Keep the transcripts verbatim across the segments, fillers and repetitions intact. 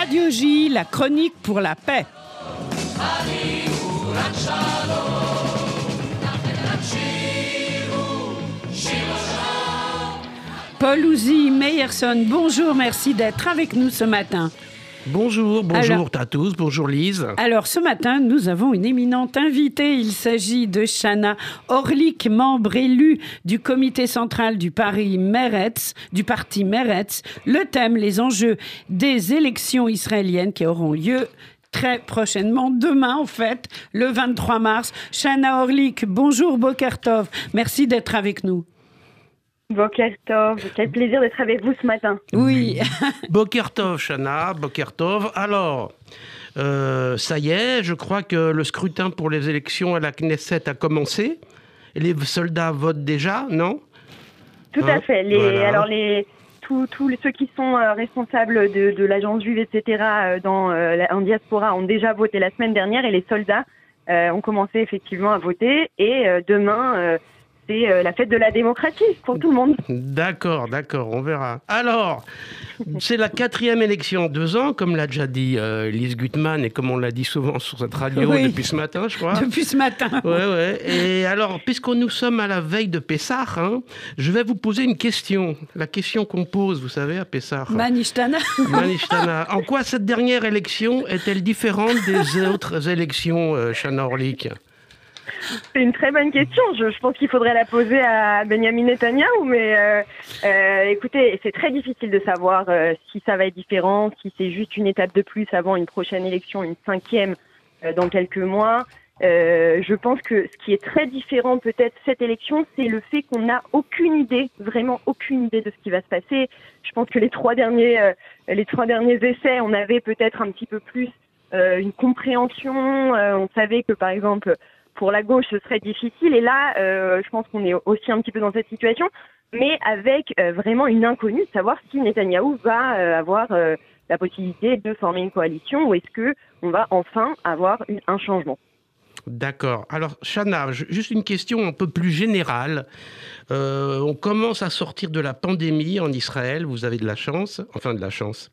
Radio J, la chronique pour la paix. Paul Ouzy Meyerson, bonjour, merci d'être avec nous ce matin. Bonjour, bonjour alors, à tous, bonjour Lise. Alors ce matin, nous avons une éminente invitée. Il s'agit de Chana Orlik, membre élu du comité central du Paris Meretz, du parti Meretz. Le thème, les enjeux des élections israéliennes qui auront lieu très prochainement, demain en fait, le vingt-trois mars. Chana Orlik, bonjour, Boker Tov, merci d'être avec nous. Boker Tov, quel plaisir d'être avec vous ce matin. Oui. Boker Tov, Chana, Boker Tov. Alors, euh, ça y est, je crois que le scrutin pour les élections à la Knesset a commencé. Et les soldats votent déjà, non ? Tout hein à fait. Les, voilà. Alors, les, tous, tous ceux qui sont euh, responsables de, de l'agence juive, et cetera, euh, dans, euh, en diaspora ont déjà voté la semaine dernière et les soldats euh, ont commencé effectivement à voter. Et euh, demain... Euh, C'est euh, la fête de la démocratie pour tout le monde. D'accord, d'accord, on verra. Alors, c'est la quatrième élection en deux ans, comme l'a déjà dit euh, Lise Gutmann, et comme on l'a dit souvent sur cette radio oui. depuis ce matin, je crois. Depuis ce matin. Ouais, ouais. Et alors, puisque nous sommes à la veille de Pessah, hein, je vais vous poser une question. La question qu'on pose, vous savez, à Pessah. Manishtana. Manishtana. En quoi cette dernière élection est-elle différente des autres élections, euh, Chana Orlik ? C'est une très bonne question. Je, je pense qu'il faudrait la poser à Benjamin Netanyahou, mais euh, euh, écoutez, c'est très difficile de savoir euh, si ça va être différent, si c'est juste une étape de plus avant une prochaine élection, une cinquième euh, dans quelques mois. Euh, je pense que ce qui est très différent peut-être cette élection, c'est le fait qu'on n'a aucune idée, vraiment aucune idée de ce qui va se passer. Je pense que les trois derniers, euh, les trois derniers essais, on avait peut-être un petit peu plus euh, une compréhension. Euh, on savait que par exemple pour la gauche, ce serait difficile. Et là, euh, je pense qu'on est aussi un petit peu dans cette situation, mais avec euh, vraiment une inconnue de savoir si Netanyahou va euh, avoir euh, la possibilité de former une coalition ou est-ce que on va enfin avoir une, un changement. D'accord. Alors, Chana, juste une question un peu plus générale. Euh, on commence à sortir de la pandémie en Israël. Vous avez de la chance. Enfin, de la chance.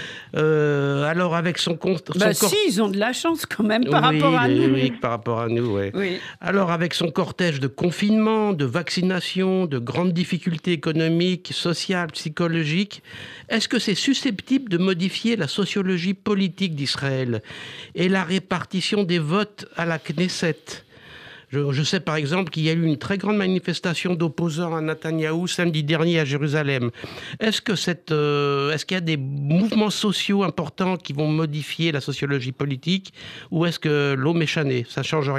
Euh, alors, avec son compte... Bah son si, cor... ils ont de la chance quand même par oui, rapport à oui, nous. Oui, par rapport à nous, ouais. Oui. Alors, avec son cortège de confinement, de vaccination, de grandes difficultés économiques, sociales, psychologiques, est-ce que c'est susceptible de modifier la sociologie politique d'Israël et la répartition des votes à la Knesset ? Je, je sais par exemple qu'il y a eu une très grande manifestation d'opposants à Netanyahou samedi dernier à Jérusalem. Est-ce que cette, euh, est-ce qu'il y a des mouvements sociaux importants qui vont modifier la sociologie politique ou est-ce que l'eau méchanée, ça ne change rien ?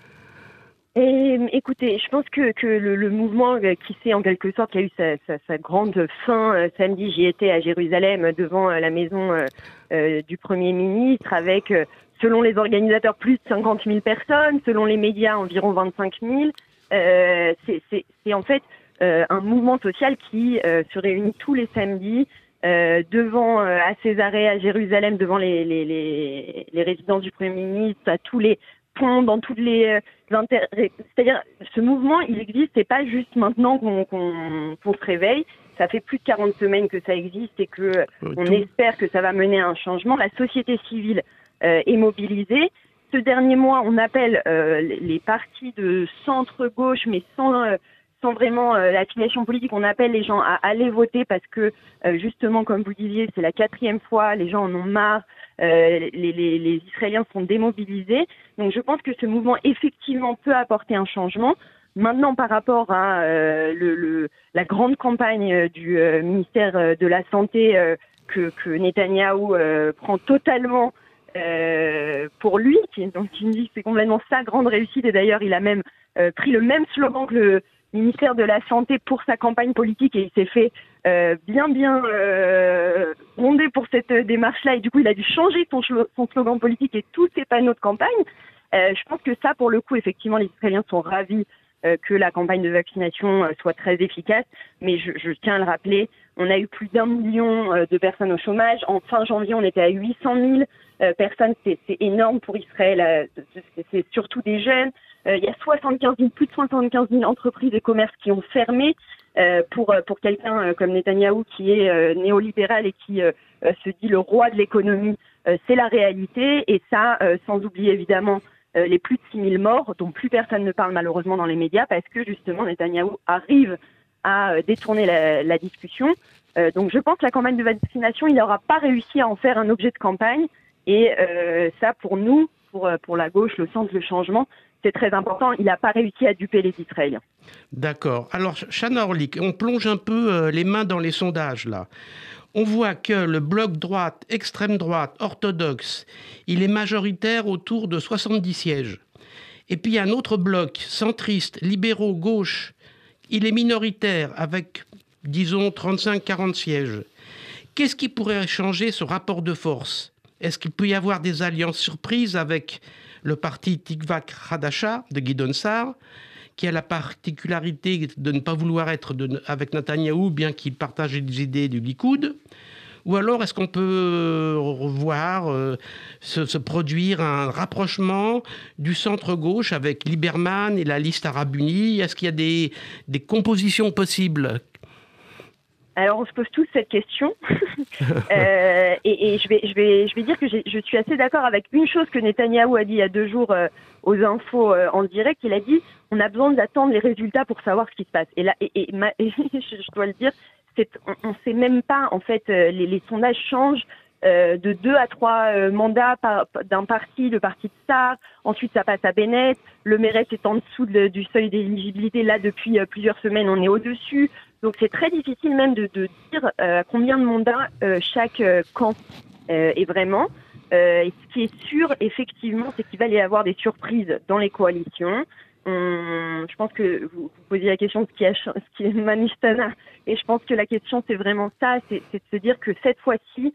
Et, écoutez, je pense que, que le, le mouvement qui s'est en quelque sorte, qui a eu sa, sa, sa grande fin euh, samedi, j'y étais à Jérusalem devant euh, la maison euh, euh, du Premier ministre avec... Euh, selon les organisateurs, plus de cinquante mille personnes. Selon les médias, environ vingt-cinq mille. Euh, c'est, c'est, c'est en fait euh, un mouvement social qui euh, se réunit tous les samedis euh, devant, euh, à Césarée, à Jérusalem, devant les, les, les, les résidences du Premier ministre, à tous les ponts, dans toutes les euh, inter... C'est-à-dire, ce mouvement, il existe, c'est pas juste maintenant qu'on, qu'on, qu'on se réveille. Ça fait plus de quarante semaines que ça existe et que euh, on espère que ça va mener à un changement. La société civile Euh, est mobilisé. Ce dernier mois, on appelle euh, les partis de centre-gauche, mais sans, euh, sans vraiment euh, l'affiliation politique, on appelle les gens à aller voter parce que, euh, justement, comme vous disiez, c'est la quatrième fois, les gens en ont marre, euh, les, les, les Israéliens sont démobilisés. Donc je pense que ce mouvement, effectivement, peut apporter un changement. Maintenant, par rapport à euh, le, le, la grande campagne du euh, ministère de la Santé euh, que, que Netanyahou euh, prend totalement Euh, pour lui, qui, donc il me dit que c'est complètement sa grande réussite et d'ailleurs il a même euh, pris le même slogan que le ministère de la Santé pour sa campagne politique et il s'est fait euh, bien bien euh, gronder pour cette démarche-là et du coup il a dû changer son, son slogan politique et tous ses panneaux de campagne. Euh, je pense que ça pour le coup effectivement les Israéliens sont ravis euh, que la campagne de vaccination euh, soit très efficace, mais je, je tiens à le rappeler, on a eu plus d'un million euh, de personnes au chômage. En fin janvier, on était à huit cent mille euh, personnes. C'est, c'est énorme pour Israël. Euh, c'est, c'est surtout des jeunes. Euh, il y a soixante-quinze mille, plus de soixante-quinze mille entreprises et commerces qui ont fermé. Euh, pour pour quelqu'un euh, comme Netanyahou qui est euh, néolibéral et qui euh, euh, se dit le roi de l'économie, euh, c'est la réalité. Et ça, euh, sans oublier évidemment euh, les plus de six mille morts, dont plus personne ne parle malheureusement dans les médias, parce que justement Netanyahou arrive à euh, détourner la, la discussion. Euh, donc je pense que la campagne de vaccination, il n'aura pas réussi à en faire un objet de campagne. Et euh, ça, pour nous, pour, pour la gauche, le sens, le changement, c'est très important. Il n'a pas réussi à duper les Israéliens. D'accord. Alors, Chana Orlik, on plonge un peu euh, les mains dans les sondages, là. On voit que le bloc droite, extrême droite, orthodoxe, il est majoritaire autour de soixante-dix sièges. Et puis, il y a un autre bloc, centriste, libéraux, gauche, il est minoritaire avec, disons, trente-cinq à quarante sièges. Qu'est-ce qui pourrait changer ce rapport de force ? Est-ce qu'il peut y avoir des alliances surprises avec le parti Tikva Hadasha de Gideon Sa'ar, qui a la particularité de ne pas vouloir être de, avec Netanyahou, bien qu'il partage les idées du Likoud? Ou alors est-ce qu'on peut revoir, euh, se, se produire un rapprochement du centre-gauche avec Lieberman et la liste arabe unie? Est-ce qu'il y a des, des compositions possibles? Alors, on se pose tous cette question. euh, et, et je, vais, je, vais, je vais dire que je suis assez d'accord avec une chose que Netanyahou a dit il y a deux jours euh, aux infos euh, en direct. Il a dit on a besoin d'attendre les résultats pour savoir ce qui se passe. Et là, et, et, ma, et je dois le dire, c'est, on ne sait même pas, en fait, euh, les, les sondages changent. Euh, de deux à trois euh, mandats par, d'un parti, le parti de Sa'ar. Ensuite, ça passe à Bennett. Le Meretz est en dessous de, du seuil d'éligibilité. Là, depuis euh, plusieurs semaines, on est au-dessus. Donc, c'est très difficile même de, de dire euh, combien de mandats euh, chaque euh, camp euh, est vraiment. Euh, et ce qui est sûr, effectivement, c'est qu'il va y avoir des surprises dans les coalitions. On, je pense que vous, vous posiez la question de ce qui, a, ce qui est Manistana. Et je pense que la question, c'est vraiment ça. C'est, c'est de se dire que cette fois-ci,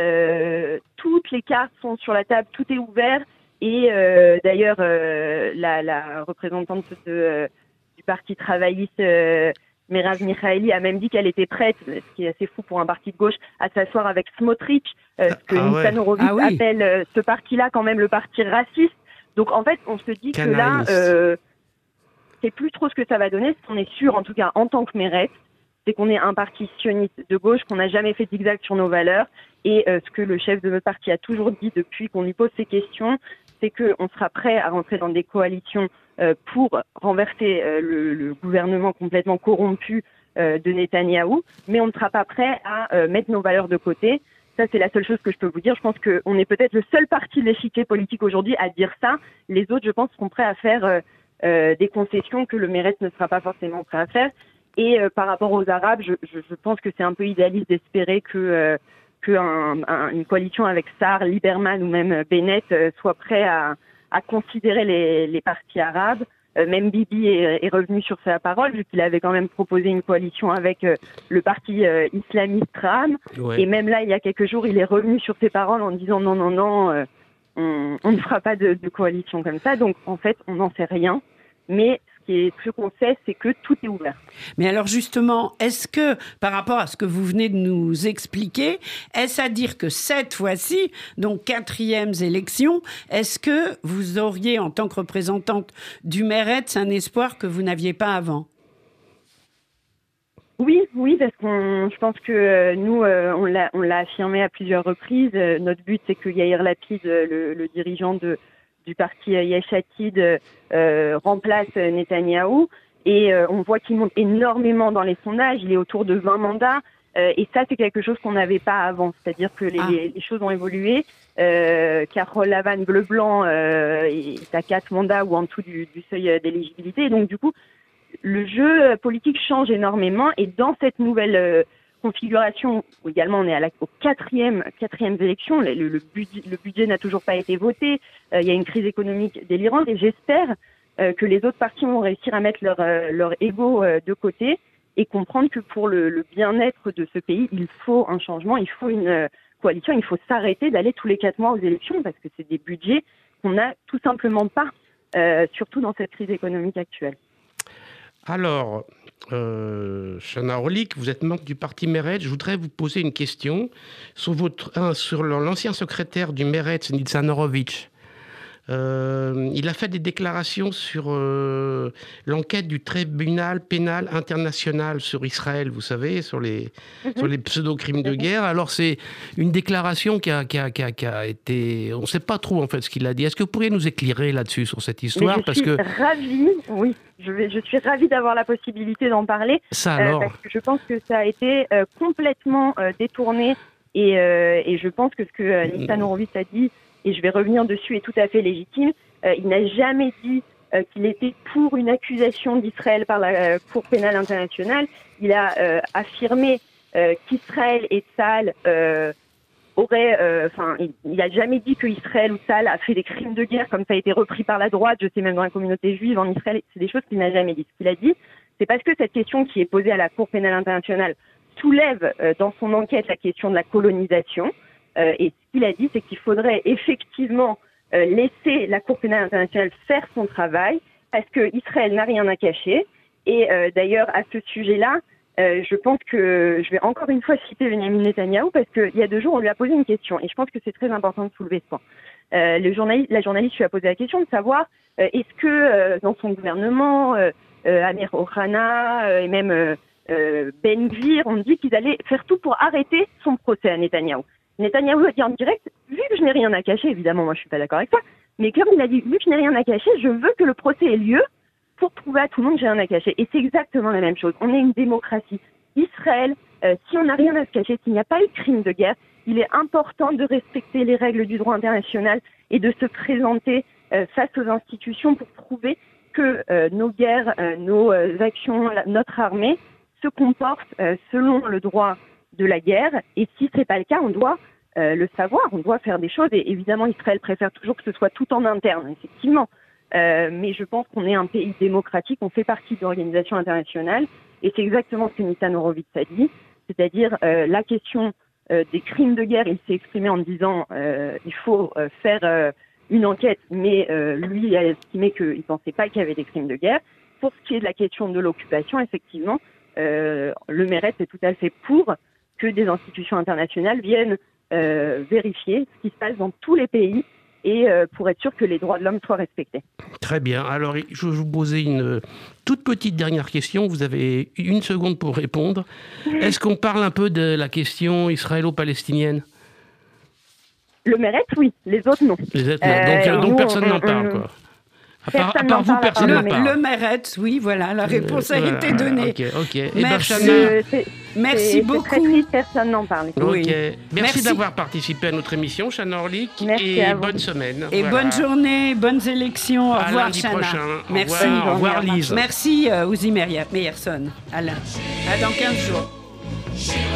Euh, toutes les cartes sont sur la table, tout est ouvert. Et euh, d'ailleurs, euh, la, la représentante de, euh, du Parti travailliste, euh, Merav Michaeli, a même dit qu'elle était prête, ce qui est assez fou pour un parti de gauche, à s'asseoir avec Smotrich, euh, ce que ah Nitzan ouais. Horowitz ah oui. appelle euh, ce parti-là quand même le parti raciste. Donc en fait, on se dit Canaïs. que là, euh, c'est plus trop ce que ça va donner. Ce qu'on est sûr, en tout cas en tant que Meretz, c'est qu'on est un parti sioniste de gauche, qu'on n'a jamais fait zigzag sur nos valeurs. Et euh, ce que le chef de notre parti a toujours dit depuis qu'on lui pose ces questions, c'est qu'on sera prêt à rentrer dans des coalitions euh, pour renverser euh, le, le gouvernement complètement corrompu euh, de Netanyahou, mais on ne sera pas prêt à euh, mettre nos valeurs de côté. Ça, c'est la seule chose que je peux vous dire. Je pense qu'on est peut-être le seul parti de l'échiquier politique aujourd'hui à dire ça. Les autres, je pense, seront prêts à faire euh, euh, des concessions que le Meretz ne sera pas forcément prêt à faire. Et euh, par rapport aux Arabes, je, je, je pense que c'est un peu idéaliste d'espérer que... Euh, qu'une un, coalition avec Sa'ar, Lieberman ou même Bennett euh, soit prêt à, à considérer les, les partis arabes. Euh, même Bibi est, est revenu sur sa parole, vu qu'il avait quand même proposé une coalition avec euh, le parti euh, islamiste Ra'am. Ouais. Et même là, il y a quelques jours, il est revenu sur ses paroles en disant non, non, non, euh, on, on ne fera pas de, de coalition comme ça. Donc, en fait, on n'en sait rien. Mais et ce qu'on sait, c'est que tout est ouvert. Mais alors justement, est-ce que, par rapport à ce que vous venez de nous expliquer, est-ce à dire que cette fois-ci, donc quatrième élection, est-ce que vous auriez, en tant que représentante du Meretz, un espoir que vous n'aviez pas avant ? Oui, oui, parce qu'on, je pense que nous, on l'a, on l'a affirmé à plusieurs reprises. Notre but, c'est que Yair Lapid, le, le dirigeant de du parti Yesh Atid euh, remplace Netanyahou et euh, on voit qu'il monte énormément dans les sondages, il est autour de vingt mandats euh, et ça c'est quelque chose qu'on n'avait pas avant, c'est-à-dire que les, ah. les, les choses ont évolué. Euh, Carole Lavan bleu-blanc euh, est à quatre mandats ou en dessous du, du seuil d'éligibilité et donc du coup le jeu politique change énormément et dans cette nouvelle euh, configuration, où également on est à la, aux quatrième, quatrième élections, le, le, budget, le budget n'a toujours pas été voté, euh, il y a une crise économique délirante et j'espère euh, que les autres partis vont réussir à mettre leur, euh, leur ego euh, de côté et comprendre que pour le, le bien-être de ce pays, il faut un changement, il faut une euh, coalition, il faut s'arrêter d'aller tous les quatre mois aux élections parce que c'est des budgets qu'on n'a tout simplement pas, euh, surtout dans cette crise économique actuelle. Alors, euh, Chana Orlik, vous êtes membre du parti Meretz. Je voudrais vous poser une question sur, votre, un, sur l'ancien secrétaire du Meretz, Nitzan Horowitz. Euh, il a fait des déclarations sur euh, l'enquête du tribunal pénal international sur Israël, vous savez, sur les, mm-hmm. sur les pseudo-crimes de guerre. Alors, c'est une déclaration qui a, qui a, qui a, qui a été... On ne sait pas trop, en fait, ce qu'il a dit. Est-ce que vous pourriez nous éclairer là-dessus, sur cette histoire? Mais je Parce suis que... ravie, oui. Je, vais, je suis ravie d'avoir la possibilité d'en parler. Ça alors euh, Parce que je pense que ça a été euh, complètement euh, détourné. Et, euh, et je pense que ce que euh, Nitzan Horowitz a dit, et je vais revenir dessus, est tout à fait légitime. Euh, il n'a jamais dit euh, qu'il était pour une accusation d'Israël par la euh, Cour pénale internationale. Il a euh, affirmé euh, qu'Israël et Tzahal euh, auraient... Enfin, euh, il n'a jamais dit qu'Israël ou Tzahal a fait des crimes de guerre, comme ça a été repris par la droite, je sais même dans la communauté juive en Israël. C'est des choses qu'il n'a jamais dit. Ce qu'il a dit, c'est parce que cette question qui est posée à la Cour pénale internationale soulève euh, dans son enquête la question de la colonisation. Euh, et ce qu'il a dit, c'est qu'il faudrait effectivement euh, laisser la Cour pénale internationale faire son travail, parce que Israël n'a rien à cacher. Et euh, d'ailleurs, à ce sujet-là, euh, je pense que je vais encore une fois citer Benjamin Netanyahou, parce qu'il y a deux jours, on lui a posé une question, et je pense que c'est très important de soulever ce point. Euh, le journaliste, la journaliste lui a posé la question de savoir euh, est-ce que euh, dans son gouvernement, euh, euh, Amir Ohana euh, et même euh, euh, Ben Gvir ont dit qu'ils allaient faire tout pour arrêter son procès à Netanyahou. Netanyahou a dit en direct, vu que je n'ai rien à cacher, évidemment, moi je suis pas d'accord avec ça, mais comme il a dit, vu que je n'ai rien à cacher, je veux que le procès ait lieu pour prouver à tout le monde que j'ai rien à cacher. Et c'est exactement la même chose. On est une démocratie. Israël, euh, si on n'a rien à se cacher, s'il n'y a pas eu de crime de guerre, il est important de respecter les règles du droit international et de se présenter euh, face aux institutions pour prouver que euh, nos guerres, euh, nos euh, actions, la, notre armée se comportent euh, selon le droit de la guerre, et si c'est pas le cas, on doit euh, le savoir, on doit faire des choses, et évidemment Israël préfère toujours que ce soit tout en interne, effectivement, euh, mais je pense qu'on est un pays démocratique, on fait partie de l'organisation internationale, et c'est exactement ce que Nitzan Horowitz a dit, c'est-à-dire euh, la question euh, des crimes de guerre, il s'est exprimé en disant euh, il faut euh, faire euh, une enquête, mais euh, lui a estimé qu'il pensait pas qu'il y avait des crimes de guerre. Pour ce qui est de la question de l'occupation, effectivement, euh, le Meretz est tout à fait pour que des institutions internationales viennent euh, vérifier ce qui se passe dans tous les pays et euh, pour être sûr que les droits de l'homme soient respectés. Très bien. Alors, je vais vous poser une toute petite dernière question. Vous avez une seconde pour répondre. Est-ce qu'on parle un peu de la question israélo-palestinienne ? Le Meretz, oui. Les autres, non. Les autres, non. Donc, euh, donc nous, personne n'en parle, quoi. À part, à part vous, personne n'en parle. Le Meretz, oui, voilà, la réponse euh, a été donnée. Ok, ok. Et merci, ben, c'est, merci c'est, beaucoup. C'est très triste, personne n'en parle. Ok. Oui. Merci, merci d'avoir participé à notre émission, Chana Orlik. Merci et bonne semaine. Et voilà. bonne journée, bonnes élections. Au à revoir, lundi Chana. Prochain. Au merci. revoir, au revoir Lise. Merci, euh, Ouzi Meyerson. Alain. À dans quinze jours.